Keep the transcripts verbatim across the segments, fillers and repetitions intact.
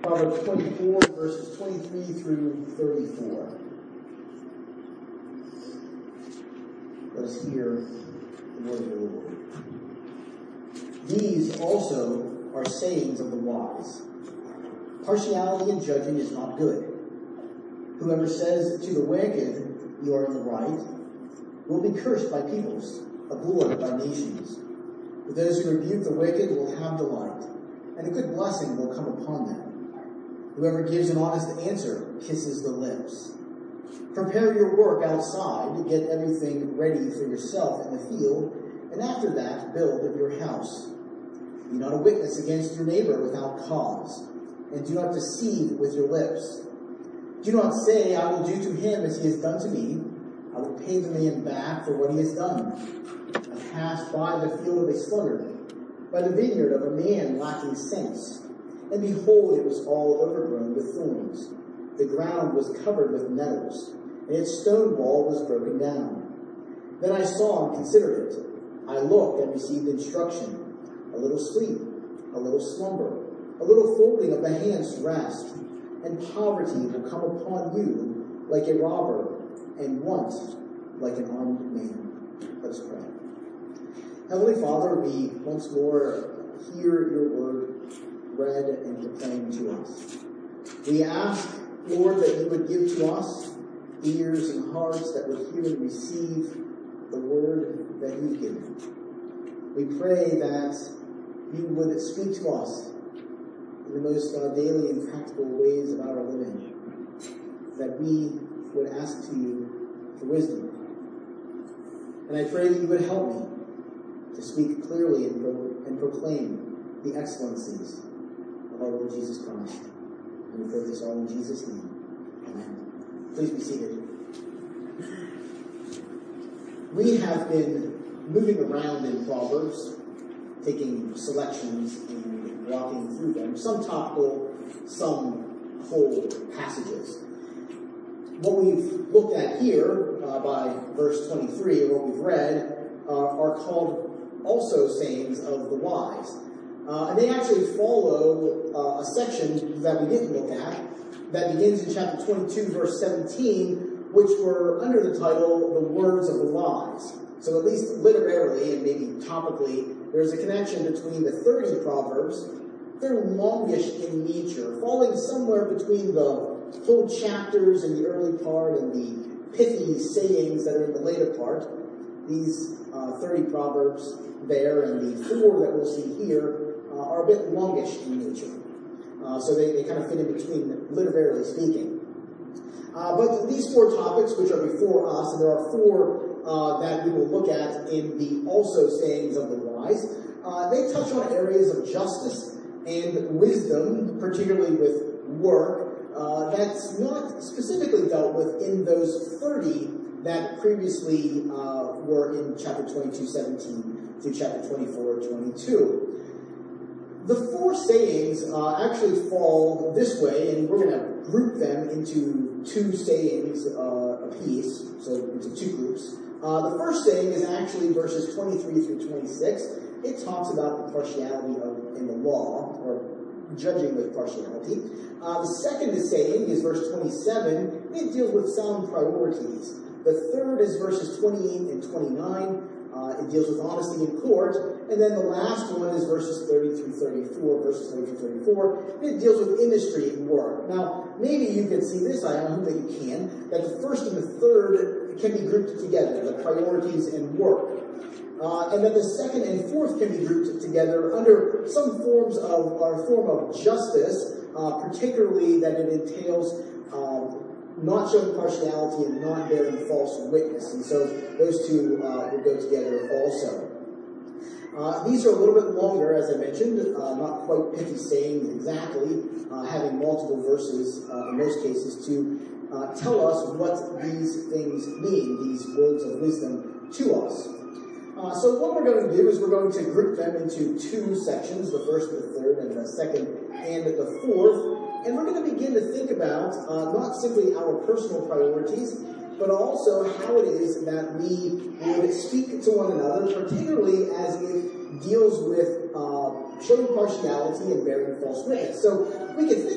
Proverbs twenty-four, verses twenty-three through thirty-four. Let us hear the word of the Lord. These also are sayings of the wise. Partiality in judging is not good. Whoever says to the wicked, "You are in the right," will be cursed by peoples, abhorred by nations. But those who rebuke the wicked will have delight, and a good blessing will come upon them. Whoever gives an honest answer kisses the lips. Prepare your work outside, get everything ready for yourself in the field, and after that build your house. Be not a witness against your neighbor without cause, and do not deceive with your lips. Do not say, "I will do to him as he has done to me. I will pay the man back for what he has done." I passed by the field of a sluggard, by the vineyard of a man lacking sense. And behold, it was all overgrown with thorns. The ground was covered with nettles, and its stone wall was broken down. Then I saw and considered it. I looked and received instruction. A little sleep, a little slumber, a little folding of the hands to rest, and poverty will come upon you like a robber, and want like an armed man. Let us pray. Heavenly Father, we once more hear your word read and proclaimed to us. We ask, Lord, that you would give to us ears and hearts that would hear and receive the word that you've given. We pray that you would speak to us in the most uh, daily and practical ways of our living, that we would ask to you for wisdom. And I pray that you would help me to speak clearly and, pro- and proclaim the excellencies of our Lord Jesus Christ. And we pray this all in Jesus' name. Amen. Please be seated. We have been moving around in Proverbs, taking selections and walking through them, some topical, some whole passages. What we've looked at here uh, by verse twenty-three, or what we've read, uh, are called also sayings of the wise. Uh, and they actually follow uh, a section that we didn't look at that begins in chapter twenty-two, verse seventeen, which were under the title, The Words of the Wise. So at least literarily and maybe topically, there's a connection between the thirty Proverbs. They're longish in nature, falling somewhere between the whole chapters in the early part and the pithy sayings that are in the later part. These uh, thirty Proverbs there and the four that we'll see here uh, are a bit longish in nature. Uh, so they, they kind of fit in between, literarily speaking. Uh, but these four topics, which are before us, and there are four uh, that we will look at in the also sayings of the wise, uh, they touch on areas of justice and wisdom, particularly with work, uh, that's not specifically dealt with in those thirty that previously uh, were in chapter twenty-two, seventeen through chapter twenty-four, twenty-two. The four sayings uh, actually fall this way, and we're going to group them into two sayings uh, apiece, so into two groups. Uh, the first saying is actually verses twenty-three through twenty-six. It talks about the partiality of, in the law, or judging with partiality. Uh, the second saying is verse twenty-seven. It deals with sound priorities. The third is verses twenty-eight and twenty-nine. Uh, it deals with honesty in court. And then the last one is verses thirty through thirty-four, verses thirty through thirty-four. And it deals with industry and work. Now, maybe you can see this, I hope that you can, that the first and the third can be grouped together, the priorities and work. Uh, and then the second and fourth can be grouped together under some forms of, or form of justice, uh, particularly that it entails um, not showing partiality and not bearing false witness. And so those two uh, will go together also. Uh, these are a little bit longer, as I mentioned, uh, not quite pithy sayings exactly, uh, having multiple verses uh, in most cases to uh, tell us what these things mean, these words of wisdom to us. Uh, so what we're going to do is we're going to group them into two sections, the first and the third, and the second and the fourth. And we're going to begin to think about uh, not simply our personal priorities, but also how it is that we would speak to one another, particularly as it deals with uh, showing partiality and bearing false witness. So we can think of this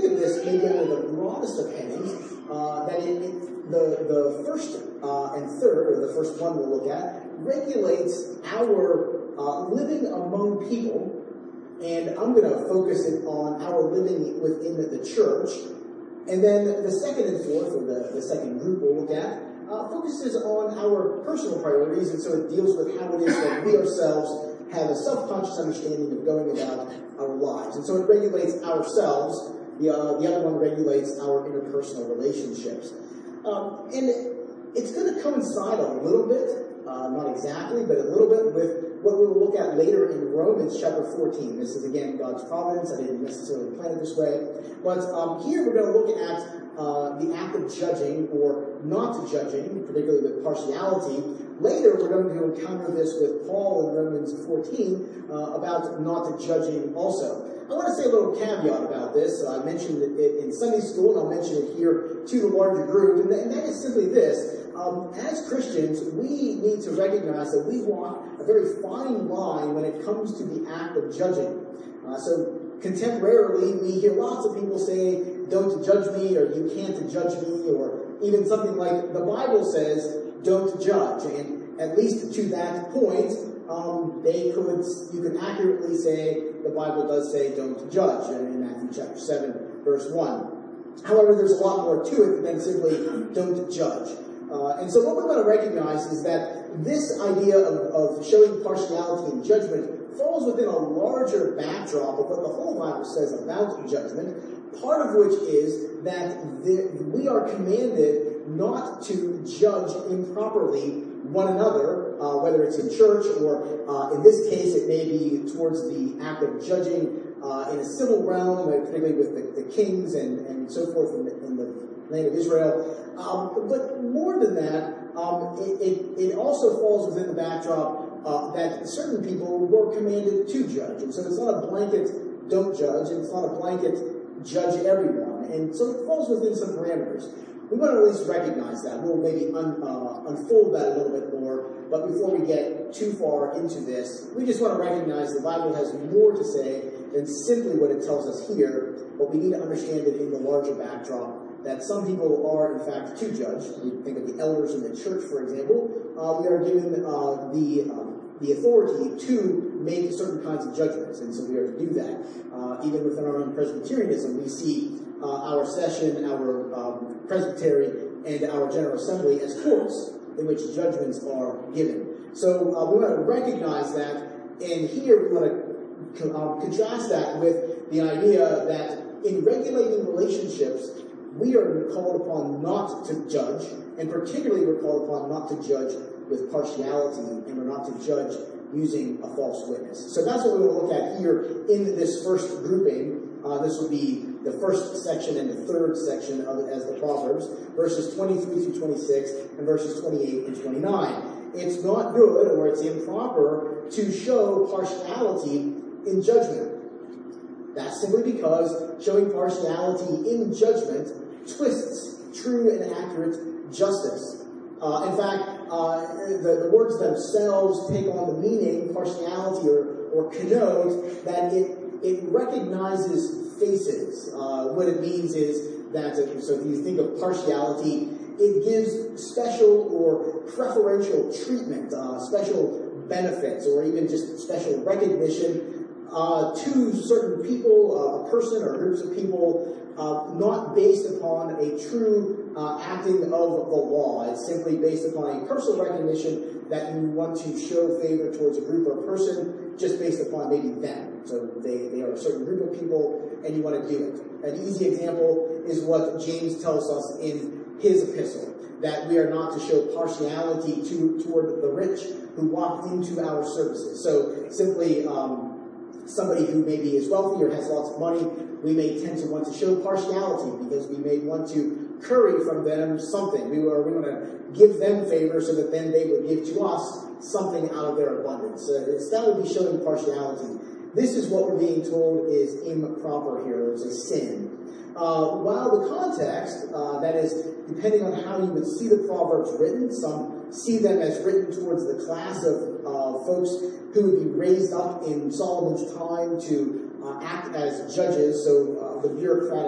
maybe under the broadest of headings, uh, that it, it, the, the first uh, and third, or the first one we'll look at, regulates our uh, living among people. And I'm going to focus it on our living within the church. And then the second and fourth, or the, the second group we'll look at, uh, focuses on our personal priorities, and so it deals with how it is that we ourselves have a self-conscious understanding of going about our lives. And so it regulates ourselves. The, uh, the other one regulates our interpersonal relationships. Um, and it's going to coincide a little bit, uh, not exactly, but a little bit with what we will look at later in Romans chapter fourteen. This is, again, God's providence. I didn't necessarily plan it this way. But um, here we're going to look at uh, the act of judging or not judging, particularly with partiality. Later, we're going to encounter this with Paul in Romans fourteen uh, about not judging also. I want to say a little caveat about this. Uh, I mentioned it in Sunday school, and I'll mention it here to the larger group, and, th- and that is simply this. Um, as Christians, we need to recognize that we walk a very fine line when it comes to the act of judging. Uh, so contemporarily, we hear lots of people say, don't judge me, or you can't judge me, or even something like the Bible says, don't judge. And at least to that point, um, they could, you could accurately say the Bible does say don't judge in Matthew chapter seven, verse one. However, there's a lot more to it than simply don't judge. Uh, and so what we want to recognize is that this idea of, of showing partiality in judgment falls within a larger backdrop of what the whole Bible says about judgment, part of which is that the, we are commanded not to judge improperly one another, uh, whether it's in church or uh, in this case it may be towards the act of judging uh, in a civil realm, particularly with the, the kings and, and so forth in the, in the land of Israel. Um, but more than that, um, it, it, it also falls within the backdrop uh, that certain people were commanded to judge. And so it's not a blanket don't judge, and it's not a blanket judge everyone. And so it falls within some parameters. We want to at least recognize that. We'll maybe un, uh, unfold that a little bit more. But before we get too far into this, we just want to recognize the Bible has more to say than simply what it tells us here. But we need to understand it in the larger backdrop that some people are, in fact, to judge. We think of the elders in the church, for example. Uh, we are given uh, the um, the authority to make certain kinds of judgments, and so we are to do that. Uh, even within our own Presbyterianism, we see uh, our session, our um, presbytery, and our General Assembly as courts in which judgments are given. So uh, we want to recognize that, and here we want to co- um, contrast that with the idea that in regulating relationships, we are called upon not to judge, and particularly we're called upon not to judge with partiality, and we're not to judge using a false witness. So that's what we will look at here in this first grouping. Uh, this will be the first section and the third section of it as the Proverbs, verses twenty-three through twenty-six, and verses twenty-eight and twenty-nine. It's not good, or it's improper, to show partiality in judgment. That's simply because showing partiality in judgment twists true and accurate justice. Uh, in fact, uh, the, the words themselves take on the meaning, partiality, or, or connote, that it, it recognizes faces. Uh, what it means is that, uh, so if you think of partiality, it gives special or preferential treatment, uh, special benefits, or even just special recognition Uh, to certain people, uh, a person or groups of people, uh, not based upon a true uh, acting of the law. It's simply based upon a personal recognition that you want to show favor towards a group or a person just based upon maybe them. So they, they are a certain group of people and you want to do it. An easy example is what James tells us in his epistle, that we are not to show partiality to, toward the rich who walk into our services. So simply, um, somebody who maybe is wealthy or has lots of money, we may tend to want to show partiality because we may want to curry from them something. We, are, we want to give them favor so that then they would give to us something out of their abundance. Uh, that would be showing partiality. This is what we're being told is improper here. It's a sin. Uh, while the context, uh, that is, depending on how you would see the Proverbs written, some see them as written towards the class of uh, folks who would be raised up in Solomon's time to uh, act as judges, so uh, the bureaucratic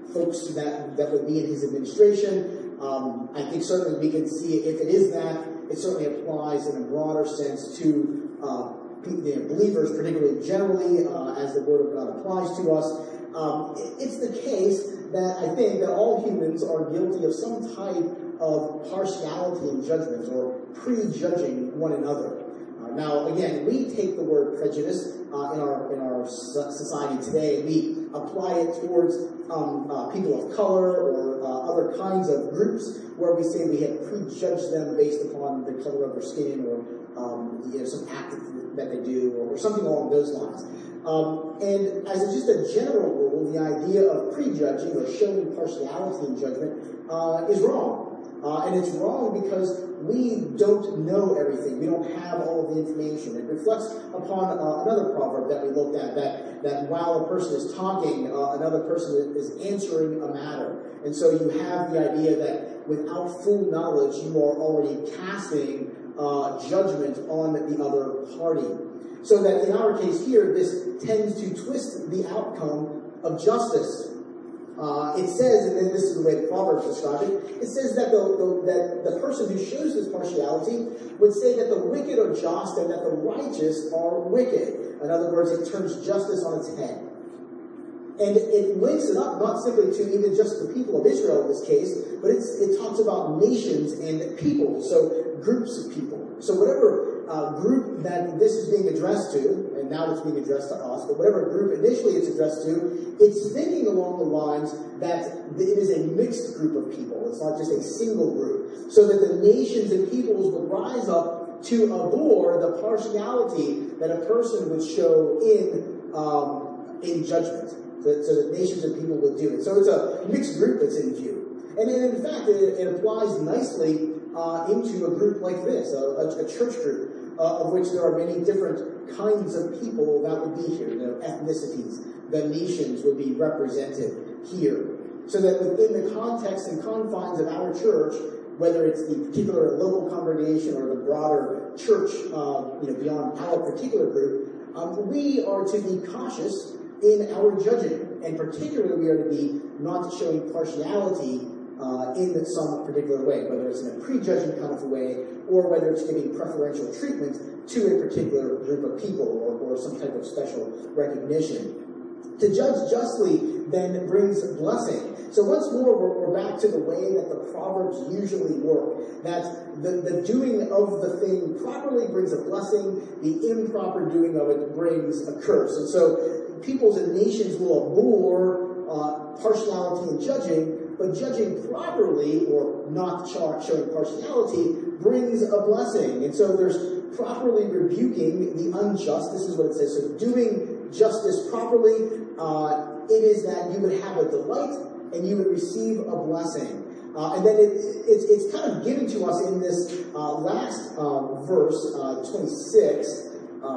folks that, that would be in his administration. Um, I think certainly we can see if it is that, it certainly applies in a broader sense to uh, you know, believers, particularly generally, uh, as the Word of God applies to us. Um, it, it's the case that I think that all humans are guilty of some type of partiality in judgment or prejudging one another. Uh, now, again, we take the word prejudice uh, in our in our society today, and we apply it towards um, uh, people of color or uh, other kinds of groups, where we say we have prejudged them based upon the color of their skin or um, you know, some act that they do or, or something along those lines. Um, and as a, just a general rule, the idea of prejudging or showing partiality in judgment uh, is wrong. Uh, and it's wrong because we don't know everything. We don't have all of the information. It reflects upon uh, another proverb that we looked at, that, that while a person is talking, uh, another person is answering a matter. And so you have the idea that without full knowledge, you are already casting uh, judgment on the other party. So that in our case here, this tends to twist the outcome of justice. Uh, it says, and then this is the way the Proverbs describe it, it says that the, the, that the person who shows this partiality would say that the wicked are just and that the righteous are wicked. In other words, it turns justice on its head. And it links it up not simply to even just the people of Israel in this case, but it's, it talks about nations and people, so groups of people. So whatever uh, group that this is being addressed to, and now it's being addressed to us, but whatever group initially it's addressed to, it's thinking along the lines that it is a mixed group of people. It's not just a single group. So that the nations and peoples would rise up to abhor the partiality that a person would show in, um, in judgment. So, so that nations and people would do it. So it's a mixed group that's in view. And in fact, it, it applies nicely uh, into a group like this, a, a, a church group, uh, of which there are many different kinds of people that would be here. The ethnicities, the nations would be represented here. So that within the context and confines of our church, whether it's the particular local congregation or the broader church, uh, you know, beyond our particular group, um, we are to be cautious in our judging, and particularly we are to be not showing partiality uh, in some particular way, whether it's in a prejudging kind of a way, or whether it's giving preferential treatment to a particular group of people, or, or some type of special recognition. To judge justly then brings blessing. So once more, we're, we're back to the way that the Proverbs usually work, that the, the doing of the thing properly brings a blessing, the improper doing of it brings a curse. And so peoples and nations will abhor uh, partiality in judging, but judging properly, or not showing partiality, brings a blessing. And so there's properly rebuking the unjust. This is what it says. So doing justice properly, uh, it is that you would have a delight and you would receive a blessing. Uh, and then it, it's, it's kind of given to us in this uh, last um, verse, uh, twenty-six.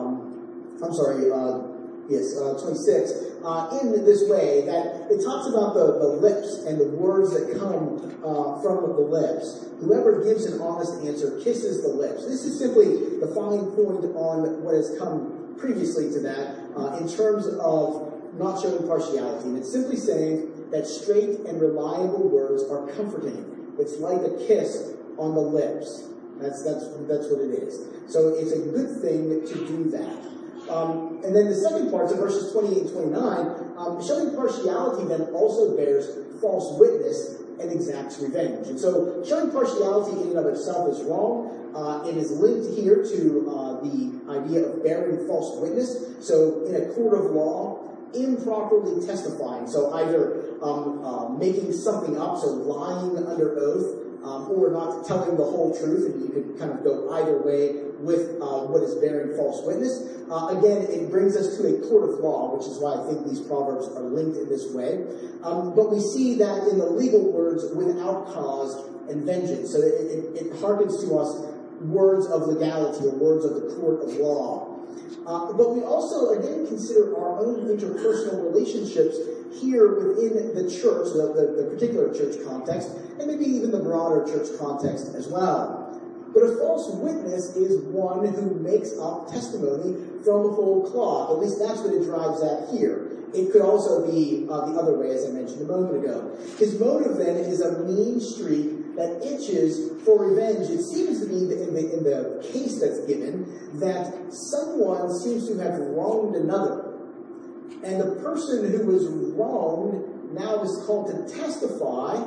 Um, I'm sorry, uh, yes, uh, twenty-six. Uh, in this way, that it talks about the, the lips and the words that come uh, from the lips. Whoever gives an honest answer kisses the lips. This is simply the fine point on what has come previously to that uh, in terms of not showing partiality. And it's simply saying that straight and reliable words are comforting. It's like a kiss on the lips. That's that's that's what it is. So it's a good thing to do that. Um, and then the second part, so verses twenty-eight and twenty-nine, um, showing partiality then also bears false witness and exacts revenge. And so showing partiality in and of itself is wrong. Uh, it is linked here to uh, the idea of bearing false witness. So in a court of law, improperly testifying, so either um, uh, making something up, so lying under oath, um, or not telling the whole truth, and you could kind of go either way with uh, what is bearing false witness. Uh, again, it brings us to a court of law, which is why I think these proverbs are linked in this way. Um, but we see that in the legal words, without cause and vengeance. So it, it, it harkens to us words of legality, or words of the court of law. Uh, but we also, again, consider our own interpersonal relationships here within the church, the, the, the particular church context, and maybe even the broader church context as well. But a false witness is one who makes up testimony from whole cloth. At least that's what it drives at here. It could also be uh, the other way, as I mentioned a moment ago. His motive, then, is a mean streak that itches for revenge. It seems to be, in the, in the case that's given, that someone seems to have wronged another. And the person who was wronged now is called to testify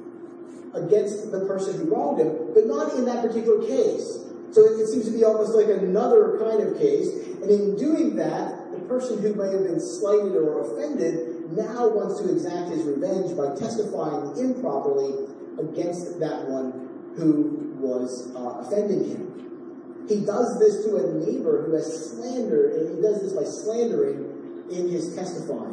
against the person who wronged him, but not in that particular case. So it, it seems to be almost like another kind of case. And in doing that, the person who may have been slighted or offended now wants to exact his revenge by testifying improperly against that one who was uh, offending him. He does this to a neighbor who has slandered, and he does this by slandering in his testifying.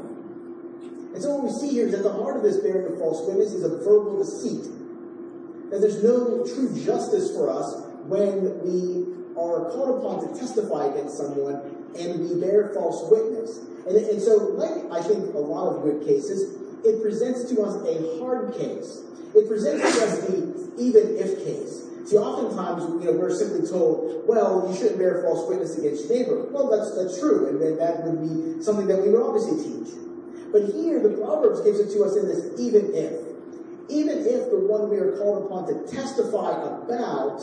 And so what we see here is at the heart of this bearing of false witness is a verbal deceit. That there's no true justice for us when we are called upon to testify against someone and we bear false witness. And, and so, like I think a lot of good cases, it presents to us a hard case. It presents to us the even-if case. See, oftentimes, you know, we're simply told, well, you shouldn't bear false witness against your neighbor. Well, that's that's true, and that, that would be something that we would obviously teach. But here, the Proverbs gives it to us in this even-if. Even if the one we are called upon to testify about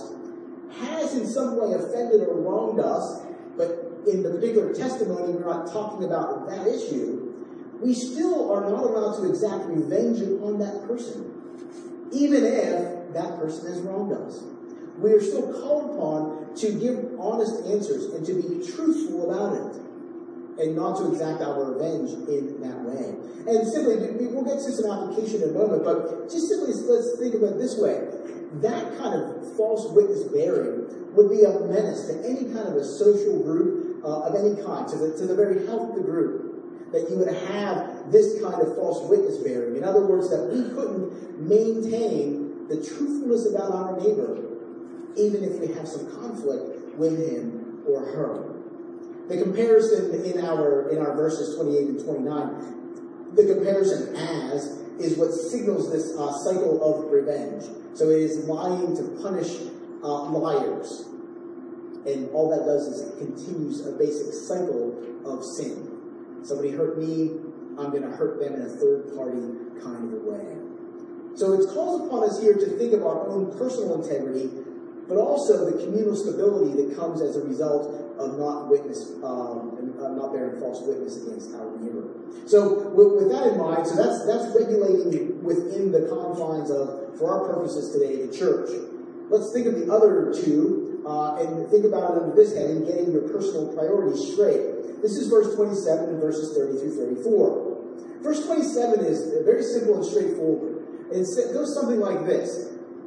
has in some way offended or wronged us, but in the particular testimony we're not talking about that issue, we still are not allowed to exact revenge upon that person, even if that person has wronged us. We are still called upon to give honest answers and to be truthful about it, and not to exact our revenge in that way. And simply, we'll get to some application in a moment, but just simply let's think of it this way. That kind of false witness bearing would be a menace to any kind of a social group uh, of any kind, to the, to the very health of the group, that you would have this kind of false witness bearing. In other words, that we couldn't maintain the truthfulness about our neighbor, even if we have some conflict with him or her. The comparison in our in our verses twenty-eight and twenty-nine, the comparison as is what signals this uh, cycle of revenge. So it is lying to punish uh, liars. And all that does is it continues a basic cycle of sin. Somebody hurt me, I'm going to hurt them in a third-party kind of a way. So it's called upon us here to think of our own personal integrity, but also the communal stability that comes as a result of not witness, um, and, uh, not bearing false witness against our neighbor. So with, with that in mind, so that's that's regulating within the confines of, for our purposes today, the church. Let's think of the other two uh, and think about it under this heading, getting your personal priorities straight. This is verse twenty-seven and verses thirty through thirty-four. Verse twenty-seven is very simple and straightforward. It goes something like this.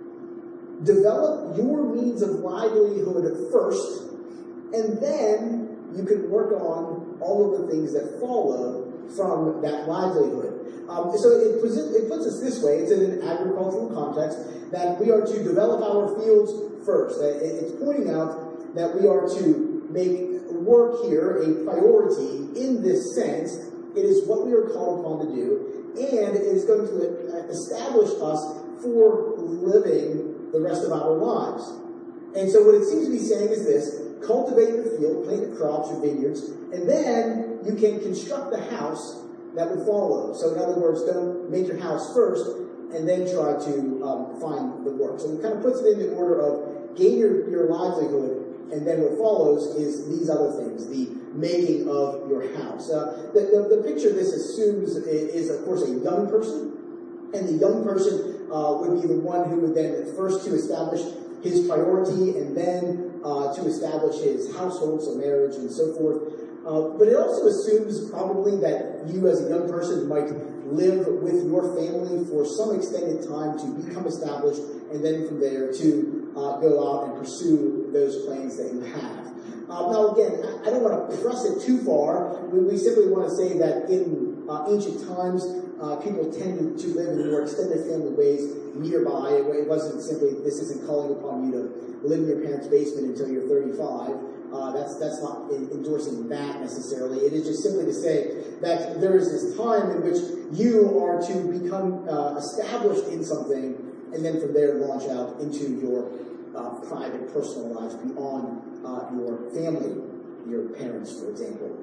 Develop your means of livelihood first, and then you can work on all of the things that follow from that livelihood. Um, so it, it puts us this way. It's in an agricultural context that we are to develop our fields first. It's pointing out that we are to make work here a priority in this sense. It is what we are called upon to do, and it is going to establish us for living the rest of our lives. And so what it seems to be saying is this: cultivate the field, plant the crops or vineyards, and then you can construct the house that would follow. So in other words, don't make your house first and then try to um, find the work. So it kind of puts it in the order of gain your, your livelihood, and then what follows is these other things, the making of your house. Uh, the, the, the picture this assumes is, of course, a young person, and the young person uh, would be the one who would then first to establish his priority and then uh, to establish his household, so marriage and so forth. Uh, but it also assumes probably that you as a young person might live with your family for some extended time to become established, and then from there to uh, go out and pursue those plans that you have. Uh, now again, I, I don't want to press it too far. We, we simply want to say that in uh, ancient times, uh, people tended to live in more extended family ways nearby. It wasn't simply, this isn't calling upon you to live in your parents' basement until you're thirty-five. Uh, that's that's not in, endorsing that necessarily. It is just simply to say that there is this time in which you are to become uh, established in something, and then from there launch out into your uh, private, personal lives beyond uh, your family, your parents, for example.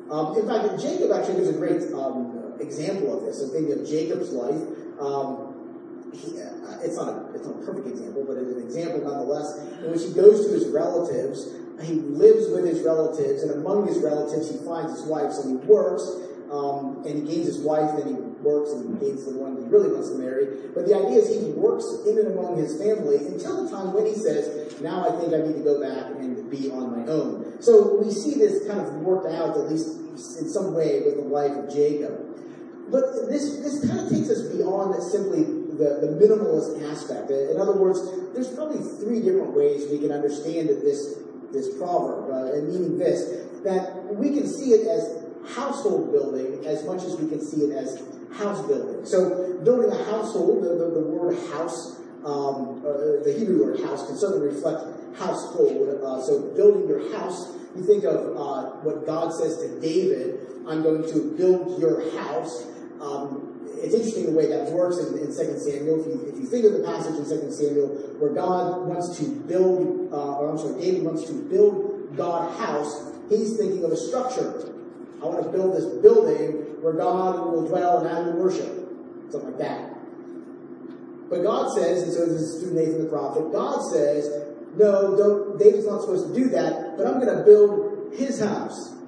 Um, in fact, Jacob actually gives a great um, example of this. So thinking of Jacob's life, um, he, uh, it's not a it's not a perfect example, but it's an example nonetheless, in which he goes to his relatives. He lives with his relatives, and among his relatives, he finds his wife. So he works, um, and he gains his wife, then he works and he gains the one he really wants to marry. But the idea is he works in and among his family until the time when he says, now I think I need to go back and be on my own. So we see this kind of worked out, at least in some way, with the life of Jacob. But this, this kind of takes us beyond simply the, the minimalist aspect. In other words, there's probably three different ways we can understand this this proverb, uh, and meaning this, that we can see it as household building as much as we can see it as house building. So building a household, the, the, the word house, um, uh, the Hebrew word house can certainly reflect household. Uh, so building your house, you think of uh, what God says to David, I'm going to build your house. Um, It's interesting the way that works in, in Second Samuel. If you, if you think of the passage in Second Samuel where God wants to build, uh, or I'm sorry, David wants to build God a house, he's thinking of a structure. I want to build this building where God will dwell and I will worship. Something like that. But God says, and so this is through Nathan the prophet, God says, no, don't, David's not supposed to do that, but I'm going to build his house.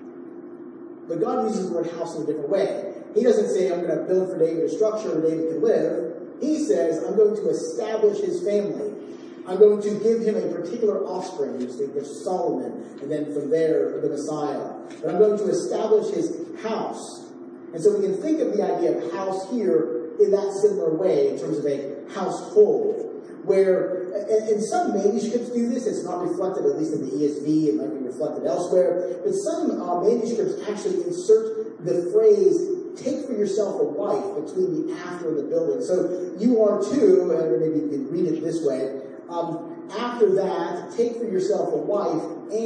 But God uses the word house in a different way. He doesn't say, I'm going to build for David a structure where David can live. He says, I'm going to establish his family. I'm going to give him a particular offspring. You think of Solomon, and then from there, the Messiah. But I'm going to establish his house. And so we can think of the idea of house here in that similar way, in terms of a household, where, and some manuscripts do this. It's not reflected, at least in the E S V. It might be reflected elsewhere. But some uh, manuscripts actually insert the phrase, take for yourself a wife, between the after and the building. So you are too, and maybe you can read it this way, um, after that, take for yourself a wife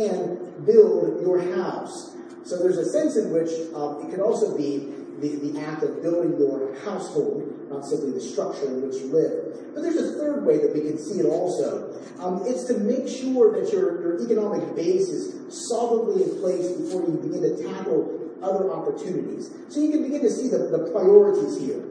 and build your house. So there's a sense in which um, it can also be the, the act of building your household, not simply the structure in which you live. But there's a third way that we can see it also. Um, it's to make sure that your, your economic base is solidly in place before you begin to tackle other opportunities. So you can begin to see the, the priorities here.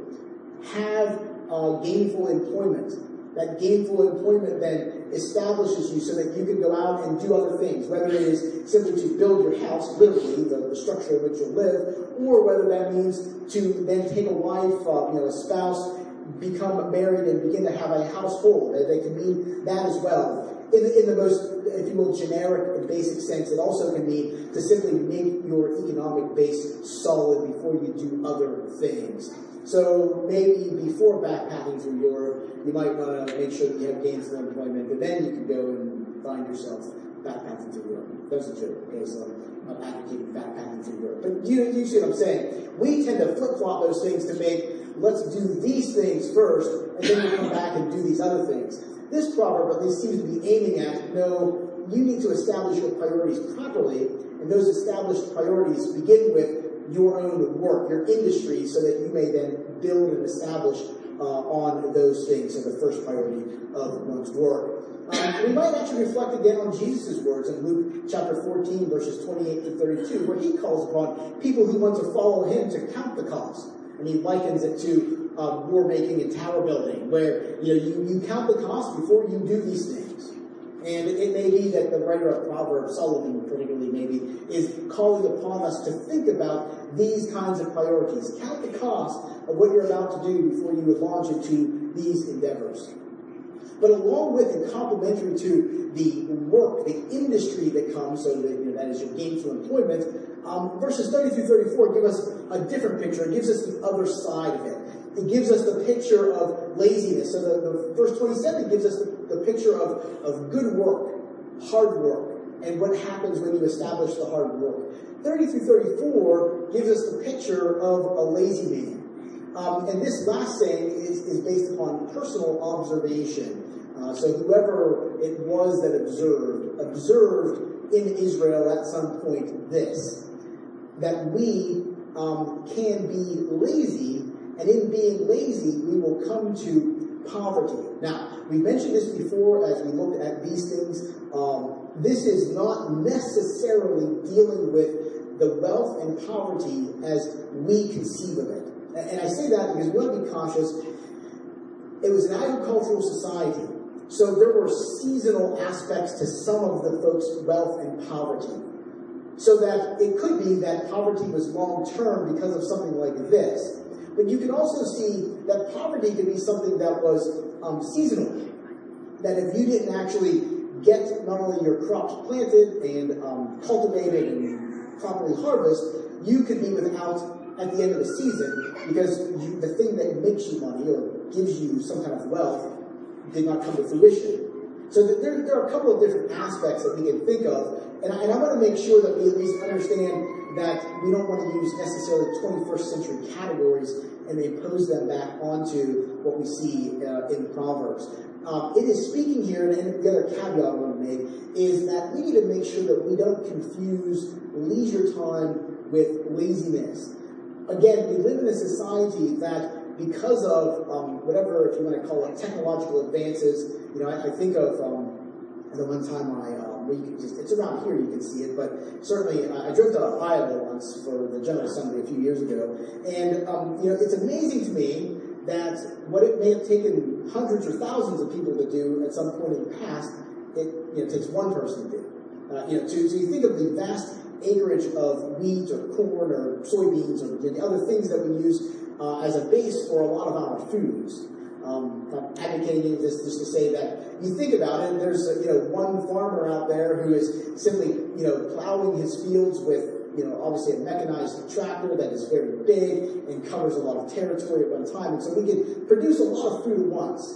Have uh, gainful employment. That gainful employment then establishes you so that you can go out and do other things, whether it is simply to build your house, literally, the, the structure in which you'll live, or whether that means to then take a wife, uh, you know, a spouse, become married and begin to have a household. They can mean that as well. In the, in the most, if you will, generic and basic sense, it also can mean to simply make your economic base solid before you do other things. So maybe before backpacking through Europe, you might want to make sure that you have gainful employment, but then you can go and find yourself backpacking through Europe. That was a joke, okay? So I'm not advocating backpacking through Europe. But you, you see what I'm saying? We tend to flip-flop those things to make, let's do these things first, and then we'll come back and do these other things. This proverb at least seems to be aiming at, no, you need to establish your priorities properly, and those established priorities begin with your own work, your industry, so that you may then build and establish uh, on those things. So the first priority of one's work. Um, we might actually reflect again on Jesus' words in Luke chapter fourteen, verses twenty-eight to thirty-two, where he calls upon people who want to follow him to count the cost. And he likens it to uh, war making and tower building, where you know you, you count the cost before you do these things. And it, it may be that the writer of Proverbs, Solomon particularly maybe, is calling upon us to think about these kinds of priorities. Count the cost of what you're about to do before you would launch into these endeavors. But along with and complementary to the work, the industry that comes, so that, you know, that is your gainful employment, um, verses thirty through thirty-four give us a different picture. It gives us the other side of it. It gives us the picture of laziness. So the, the verse twenty-seven gives us the, the picture of, of good work, hard work, and what happens when you establish the hard work. thirty through thirty-four gives us the picture of a lazy man. Um, and this last saying is, is based upon personal observation. Uh, so whoever it was that observed, observed in Israel at some point this, that we um, can be lazy, and in being lazy, we will come to poverty. Now, we mentioned this before as we looked at these things. Um, this is not necessarily dealing with the wealth and poverty as we conceive of it. And I say that because we want to be cautious. It was an agricultural society, so there were seasonal aspects to some of the folks' wealth and poverty. So that it could be that poverty was long-term because of something like this. But you can also see that poverty could be something that was um, seasonal. That if you didn't actually get not only your crops planted and um, cultivated and properly harvest, you could be without at the end of the season because you, the thing that makes you money or gives you some kind of wealth did not come to fruition. So there, there are a couple of different aspects that we can think of, and I, and I want to make sure that we at least understand that we don't want to use necessarily twenty-first century categories and impose them back onto what we see uh, in Proverbs. Um, it is speaking here, and the other caveat I want to make is that we need to make sure that we don't confuse leisure time with laziness. Again, we live in a society that because of um, whatever, if you want to call it, technological advances, you know, I, I think of um, the one time I, uh, where you can just, it's around here, you can see it, but certainly uh, I drove to Ohio once for the General Assembly a few years ago, and, um, you know, it's amazing to me that what it may have taken hundreds or thousands of people to do at some point in the past, it, you know, takes one person to do. Uh, you know, to, so you think of the vast acreage of wheat or corn or soybeans or the other things that we use uh, as a base for a lot of our foods. Um, I'm advocating this just to say that you think about it, there's a, you know one farmer out there who is simply you know plowing his fields with you know obviously a mechanized tractor that is very big and covers a lot of territory at one time, and so we can produce a lot of food at once,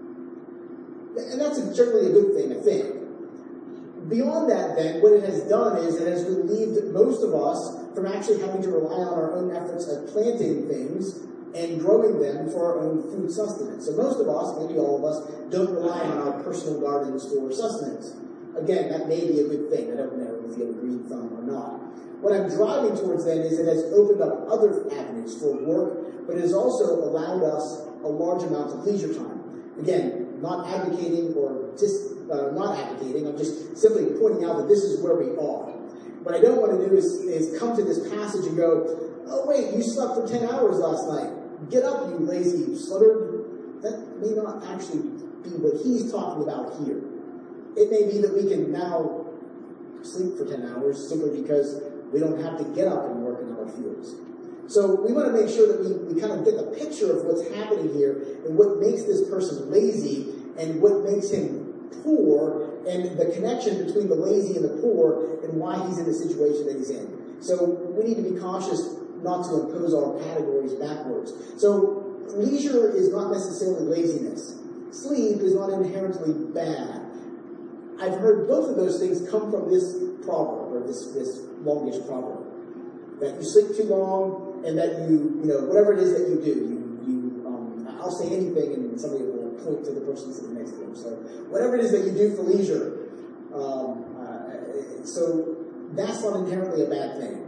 and that's generally a good thing, I think. Beyond that, then, what it has done is it has relieved most of us from actually having to rely on our own efforts at planting things and growing them for our own food sustenance. So most of us, maybe all of us, don't rely on our personal gardens for sustenance. Again, that may be a good thing. I don't know if you have a green thumb or not. What I'm driving towards then is it has opened up other avenues for work, but it has also allowed us a large amount of leisure time. Again, not advocating or dis Uh, not advocating, I'm just simply pointing out that this is where we are. What I don't want to do is, is come to this passage and go, oh wait, you slept for ten hours last night. Get up, you lazy sluggard. That may not actually be what he's talking about here. It may be that we can now sleep for ten hours simply because we don't have to get up and work in our fields. So we want to make sure that we, we kind of get the picture of what's happening here and what makes this person lazy and what makes him poor, and the connection between the lazy and the poor and why he's in the situation that he's in. So we need to be cautious not to impose our categories backwards. So leisure is not necessarily laziness. Sleep is not inherently bad. I've heard both of those things come from this proverb, or this, this longish proverb. That you sleep too long, and that you, you know, whatever it is that you do, you, you um, I'll say anything and somebody will point to the person sitting next to them. So whatever it is that you do for leisure, um, uh, so that's not inherently a bad thing.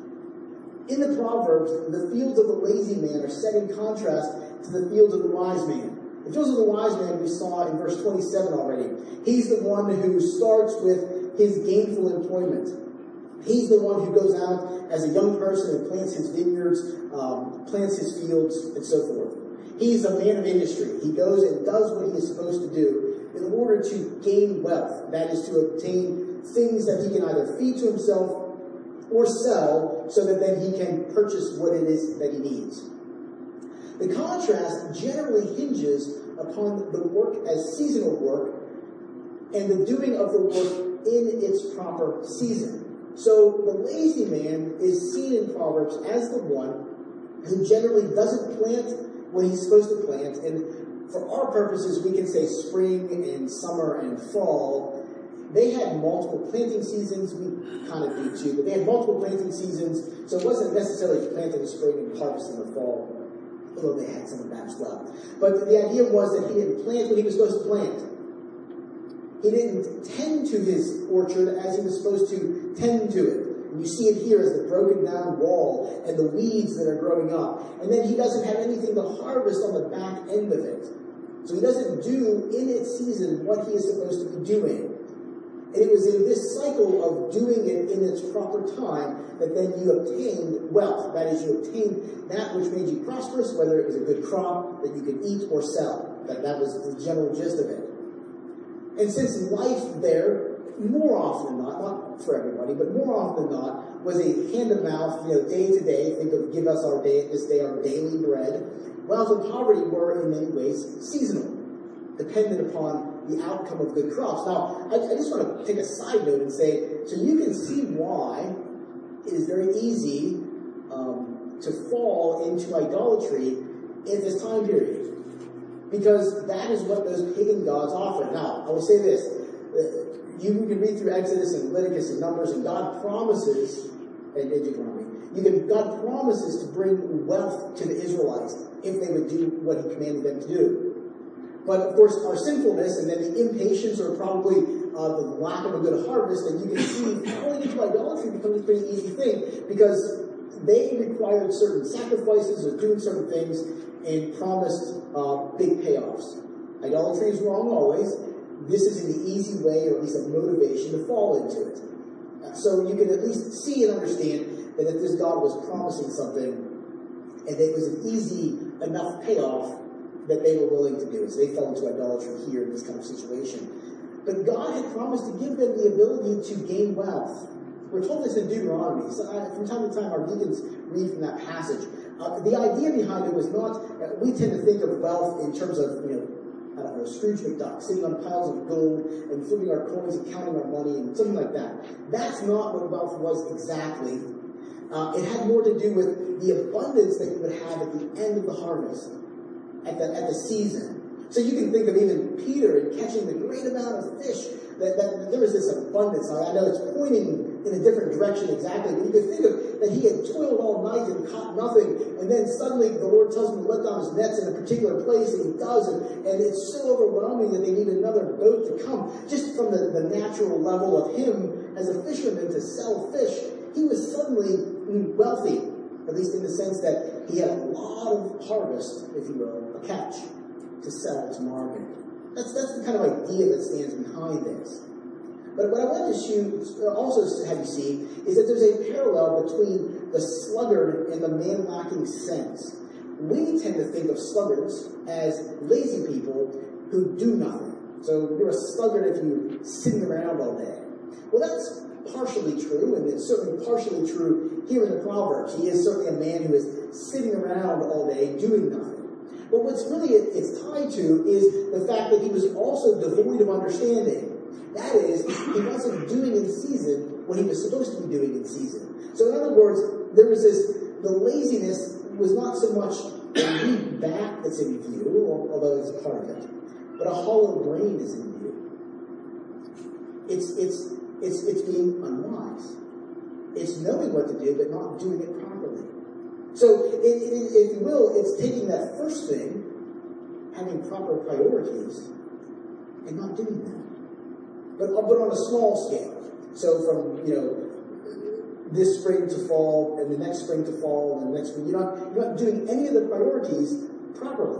In the Proverbs, the fields of the lazy man are set in contrast to the fields of the wise man. The fields of the wise man we saw in verse twenty-seven already. He's the one who starts with his gainful employment. He's the one who goes out as a young person and plants his vineyards, um, plants his fields, and so forth. He's a man of industry. He goes and does what he is supposed to do in order to gain wealth. That is to obtain things that he can either feed to himself or sell so that then he can purchase what it is that he needs. The contrast generally hinges upon the work as seasonal work and the doing of the work in its proper season. So the lazy man is seen in Proverbs as the one who generally doesn't plant what he's supposed to plant, and for our purposes we can say spring and summer and fall. They had multiple planting seasons, we kind of do too, but they had multiple planting seasons, so it wasn't necessarily planted in the spring and harvest in the fall, although they had some of that as well. But the idea was that he didn't plant what he was supposed to plant. He didn't tend to his orchard as he was supposed to tend to it. And you see it here as the broken down wall and the weeds that are growing up. And then he doesn't have anything to harvest on the back end of it. So he doesn't do in its season what he is supposed to be doing. And it was in this cycle of doing it in its proper time that then you obtained wealth. That is, you obtained that which made you prosperous, whether it was a good crop that you could eat or sell. That, that was the general gist of it. And since life there, more often than not, not for everybody, but more often than not, was a hand-to-mouth, you know, day to day, think of give us our day, this day our daily bread, wealth and poverty were in many ways seasonal, dependent upon the outcome of good crops. Now, I, I just want to take a side note and say, so you can see why it is very easy um, to fall into idolatry in this time period. Because that is what those pagan gods offer. Now, I will say this. You can read through Exodus and Leviticus and Numbers, and God promises, and Deuteronomy, you can, God promises to bring wealth to the Israelites if they would do what he commanded them to do. But, of course, our sinfulness and then the impatience or probably uh, the lack of a good harvest, and you can see falling into idolatry becomes a pretty easy thing because they required certain sacrifices or doing certain things and promised uh, big payoffs. Idolatry is wrong always. This is an easy way, or at least a motivation, to fall into it. So you can at least see and understand that if this God was promising something, and it was an easy enough payoff, that they were willing to do it. So they fell into idolatry here in this kind of situation. But God had promised to give them the ability to gain wealth. We're told this in Deuteronomy. So I, from time to time, our deacons read from that passage. Uh, the idea behind it was not, uh, we tend to think of wealth in terms of, you know, I don't know, Scrooge McDuck, sitting on piles of gold and flipping our coins and counting our money and something like that. That's not what wealth was exactly. Uh, it had more to do with the abundance that you would have at the end of the harvest, at the, at the season. So you can think of even Peter and catching the great amount of fish, that, that there was this abundance. I know it's pointing in a different direction exactly, but you can think of that he had toiled all night and caught nothing, and then suddenly the Lord tells him to let down his nets in a particular place, and he does, and, and it's so overwhelming that they need another boat to come. Just from the, the natural level of him as a fisherman to sell fish, he was suddenly wealthy, at least in the sense that he had a lot of harvest, if you will, a catch, to sell to market. That's, that's the kind of idea that stands behind this. But what I want to shoot, also have you see is that there's a parallel between the sluggard and the man-lacking sense. We tend to think of sluggards as lazy people who do nothing. So you're a sluggard if you're sitting around all day. Well, that's partially true, and it's certainly partially true here in the Proverbs. He is certainly a man who is sitting around all day doing nothing. But what's really it's tied to is the fact that he was also devoid of understanding. That is, he wasn't doing in season what he was supposed to be doing in season. So in other words, there was this, the laziness was not so much a weak back that's in view, although it's part of it, but a hollow brain is in view. It's, it's, it's, it's being unwise. It's knowing what to do, but not doing it properly. So, it, it, if you will, it's taking that first thing, having proper priorities, and not doing that. But, but on a small scale. So from, you know, this spring to fall, and the next spring to fall, and the next spring, you're not, you're not doing any of the priorities properly.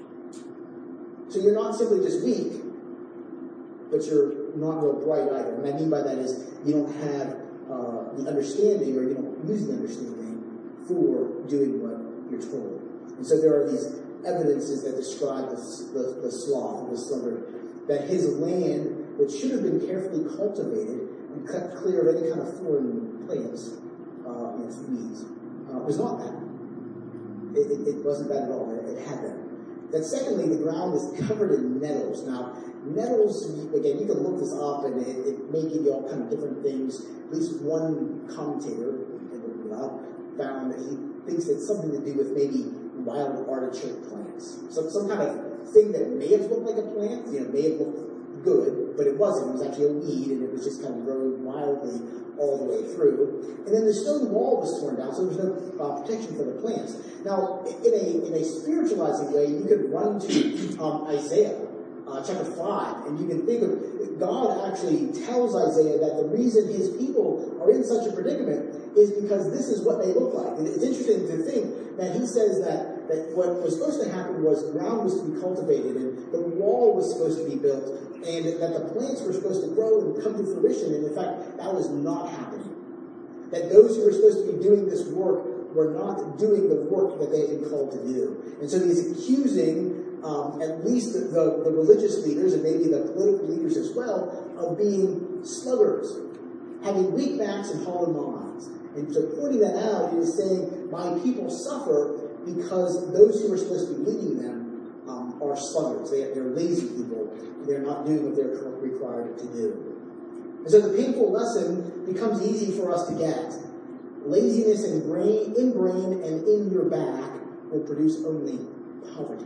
So you're not simply just weak, but you're not real bright either. And what I mean by that is you don't have uh, the understanding, or you don't use the understanding for doing what you're told. And so there are these evidences that describe the, the, the sloth, the sluggard, that his land, which should have been carefully cultivated and cut clear of any kind of foreign plants, uh, and weeds, uh, was not that. It, it, it wasn't that at all. It, it had that. Then secondly, the ground was covered in nettles. Now, nettles, again, you can look this up, and it, it may give you all kind of different things. At least one commentator found that he thinks it's something to do with maybe wild artichoke plants. So some kind of thing that may have looked like a plant, you know, may have looked good, but it wasn't. It was actually a weed, and it was just kind of growing wildly all the way through. And then the stone wall was torn down, so there was no uh, protection for the plants. Now, in a in a spiritualizing way, you could run to um, Isaiah uh, chapter five, and you can think of God actually tells Isaiah that the reason his people are in such a predicament is because this is what they look like. And it's interesting to think that he says that that, that what was supposed to happen was ground was to be cultivated and the wall was supposed to be built and that the plants were supposed to grow and come to fruition. And in fact, that was not happening. That those who were supposed to be doing this work were not doing the work that they had been called to do. And so he's accusing um, at least the, the, the religious leaders and maybe the political leaders as well of being sluggards, having weak backs and hollow minds. And so pointing that out, he is saying, my people suffer because those who are supposed to be leading them um, are sluggards. They, they're lazy people. They're not doing what they're required to do. And so the painful lesson becomes easy for us to get. Laziness in brain, in brain and in your back will produce only poverty.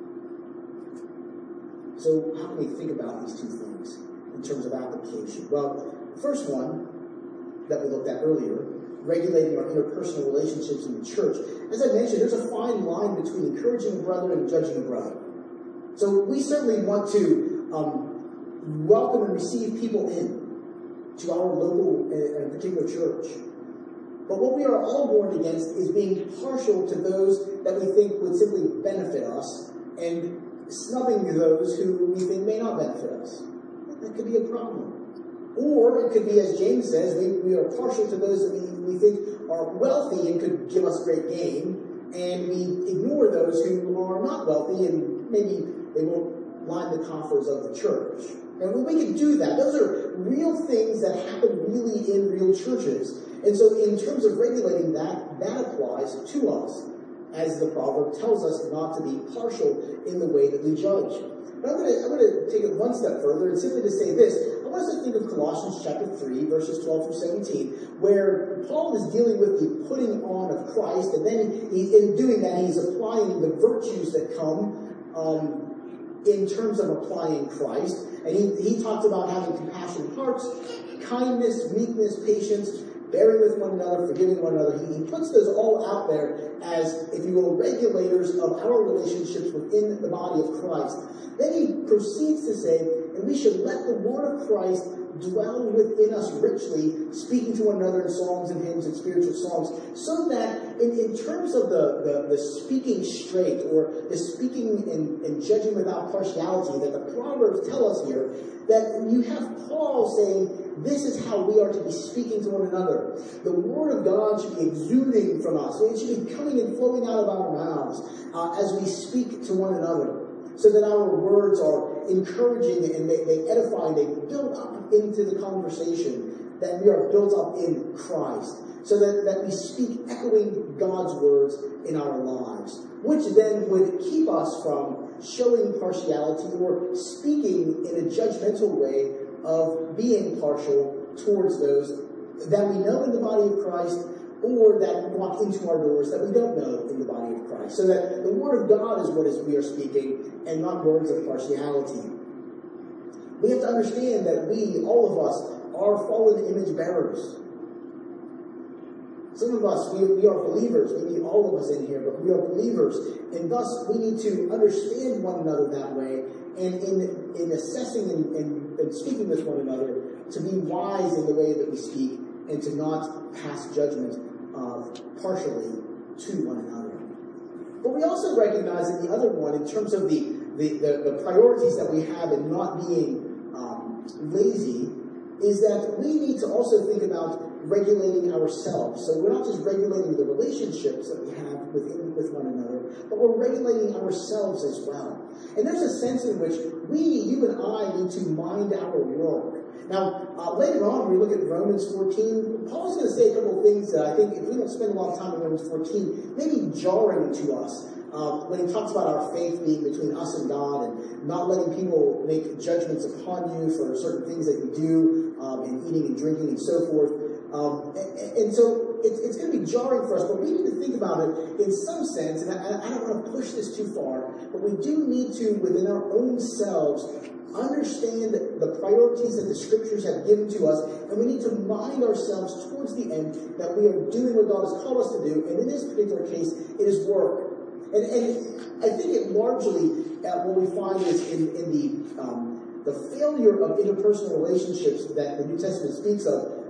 So how can we think about these two things in terms of application? Well, the first one that we looked at earlier, regulating our interpersonal relationships in the church. As I mentioned, there's a fine line between encouraging a brother and judging a brother. So we certainly want to um, welcome and receive people in to our local and particular church. But what we are all warned against is being partial to those that we think would simply benefit us and snubbing those who we think may not benefit us. That could be a problem. Or it could be, as James says, we, we are partial to those that we, we think are wealthy and could give us great gain, and we ignore those who are not wealthy and maybe they won't line the coffers of the church. And we can do that. Those are real things that happen really in real churches. And so in terms of regulating that, that applies to us, as the proverb tells us not to be partial in the way that we judge. But I'm going to, I'm going to take it one step further and simply to say this. I want us to think of Colossians chapter three, verses twelve through seventeen, where Paul is dealing with the putting on of Christ, and then he, in doing that, he's applying the virtues that come um, in terms of applying Christ. And he, he talked about having compassionate hearts, kindness, meekness, patience, bearing with one another, forgiving one another. He, he puts those all out there as, if you will, regulators of our relationships within the body of Christ. Then he proceeds to say, and we should let the word of Christ dwell within us richly, speaking to one another in songs and hymns and spiritual songs, so that in, in terms of the, the, the speaking straight or the speaking and, and judging without partiality that the Proverbs tell us here, that you have Paul saying, this is how we are to be speaking to one another. The word of God should be exuding from us. It should be coming and flowing out of our mouths uh, as we speak to one another, so that our words are encouraging and they, they edify, they build up into the conversation, that we are built up in Christ, so that, that we speak echoing God's words in our lives, which then would keep us from showing partiality or speaking in a judgmental way of being partial towards those that we know in the body of Christ or that walk into our doors that we don't know in the body of Christ. So that the word of God is what is we are speaking and not words of partiality. We have to understand that we, all of us, are fallen image bearers. Some of us, we, we are believers, maybe all of us in here, but we are believers, and thus we need to understand one another that way, and in, in assessing and, and, and speaking with one another, to be wise in the way that we speak, and to not pass judgment uh, partially to one another. But we also recognize that the other one, in terms of the, the, the, the priorities that we have in not being um, lazy, is that we need to also think about regulating ourselves. So we're not just regulating the relationships that we have within, with one another, but we're regulating ourselves as well. And there's a sense in which we, you and I, need to mind our work. Now, uh, later on, when we look at Romans fourteen, Paul's going to say a couple of things that I think, if we don't spend a lot of time in Romans fourteen, may be jarring to us. Uh, when he talks about our faith being between us and God and not letting people make judgments upon you for certain things that you do um, in eating and drinking and so forth. Um, and, and so it's, it's going to be jarring for us, but we need to think about it in some sense, and I, I don't want to push this too far, but we do need to, within our own selves, understand the priorities that the Scriptures have given to us, and we need to mind ourselves towards the end that we are doing what God has called us to do, and in this particular case, it is work. And, and I think it largely, uh, what we find is in, in the um, the failure of interpersonal relationships that the New Testament speaks of,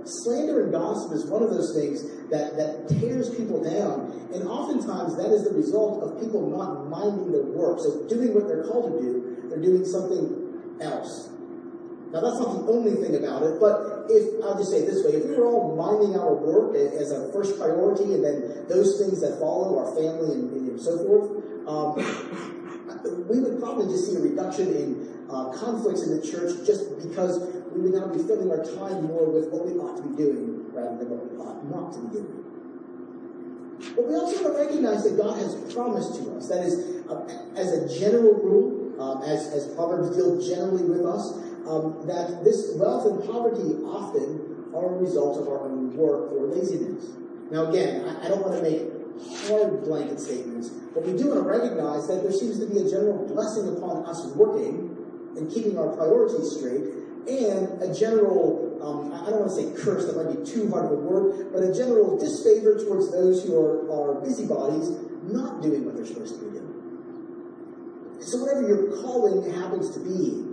slander and gossip is one of those things that, that tears people down, and oftentimes that is the result of people not minding their work. So doing what they're called to do, they're doing something else. Now, that's not the only thing about it, but if, I'll just say it this way, if we were all minding our work as a first priority, and then those things that follow, our family and, and so forth, um, we would probably just see a reduction in uh, conflicts in the church just because we would now be filling our time more with what we ought to be doing rather than what we ought not to be doing. But we also want to recognize that God has promised to us. That is, uh, as a general rule, um, as, as Proverbs deal generally with us, Um, that this wealth and poverty often are a result of our own work or laziness. Now again, I, I don't want to make hard blanket statements, but we do want to recognize that there seems to be a general blessing upon us working and keeping our priorities straight, and a general, um, I don't want to say curse, that might be too hard of a word, but a general disfavor towards those who are, are busybodies not doing what they're supposed to be doing. So whatever your calling happens to be,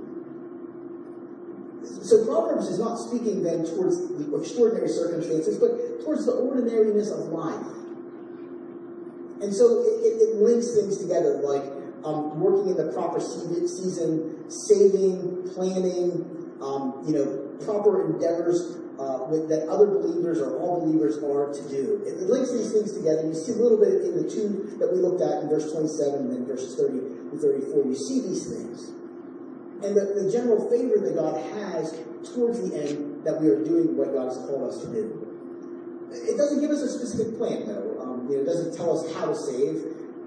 so Proverbs is not speaking then towards the extraordinary circumstances, but towards the ordinariness of life. And so it, it, it links things together, like um, working in the proper season, saving, planning, um, you know, proper endeavors uh, with, that other believers or all believers are to do. It, it links these things together. You see a little bit in the two that we looked at in verse twenty-seven and then verses thirty to thirty-four. You see these things. And the, the general favor that God has towards the end that we are doing what God has called us to do. It doesn't give us a specific plan, though. Um, you know, it doesn't tell us how to save.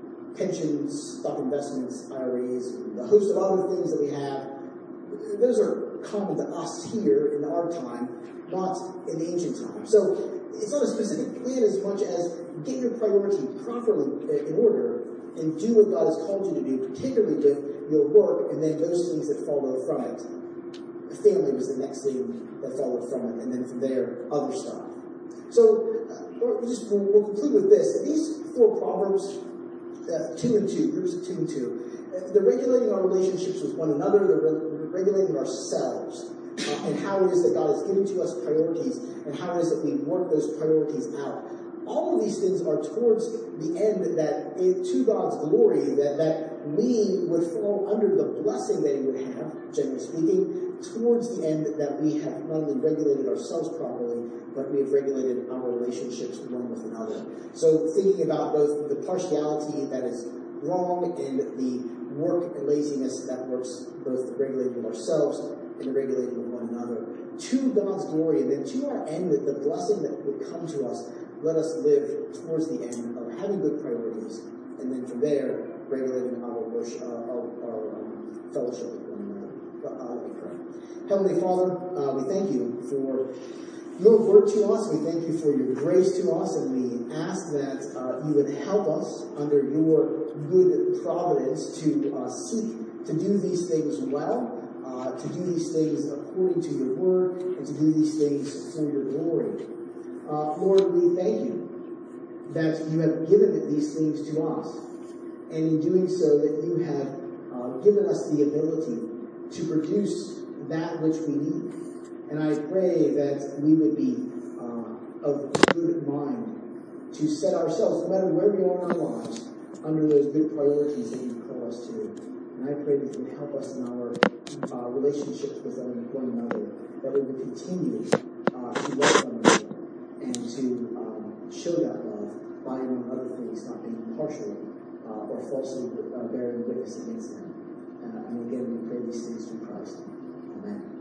Pensions, stock investments, I R As, the host of other things that we have, those are common to us here in our time, not in the ancient time. So it's not a specific plan as much as get your priority properly in order and do what God has called you to do, particularly with your work, and then those things that follow from it. The family was the next thing that followed from it, and then from there, other stuff. So, uh, we'll just we'll, we'll conclude with this. These four Proverbs, uh, two and two, groups of two and two, uh, they're regulating our relationships with one another, they're re- regulating ourselves, uh, and how it is that God has given to us priorities, and how it is that we work those priorities out. All of these things are towards the end that, to God's glory, that, that we would fall under the blessing that He would have, generally speaking, towards the end that we have not only regulated ourselves properly, but we have regulated our relationships one with another. So thinking about both the partiality that is wrong and the work and laziness that works, both the regulating of ourselves and the regulating of one another, to God's glory, and then to our end, that the blessing that would come to us, let us live towards the end of having good priorities, and then from there, regulating our worship, uh, our, our um, fellowship with one another. Uh, let me pray. Heavenly Father, uh, we thank you for your word to us. We thank you for your grace to us, and we ask that uh, you would help us under your good providence to uh, seek to do these things well, uh, to do these things according to your word, and to do these things for your glory. Uh, Lord, we thank you that you have given these things to us, and in doing so that you have uh, given us the ability to produce that which we need. And I pray that we would be uh, of good mind to set ourselves, no matter where we are in our lives, under those good priorities that you call us to. And I pray that you would help us in our uh, relationships with one another, that we would continue uh, to love one another, and to um, show that love by, among other things, not being partial uh, or falsely uh, bearing witness against them. Uh, and again, we pray these things through Christ. Amen.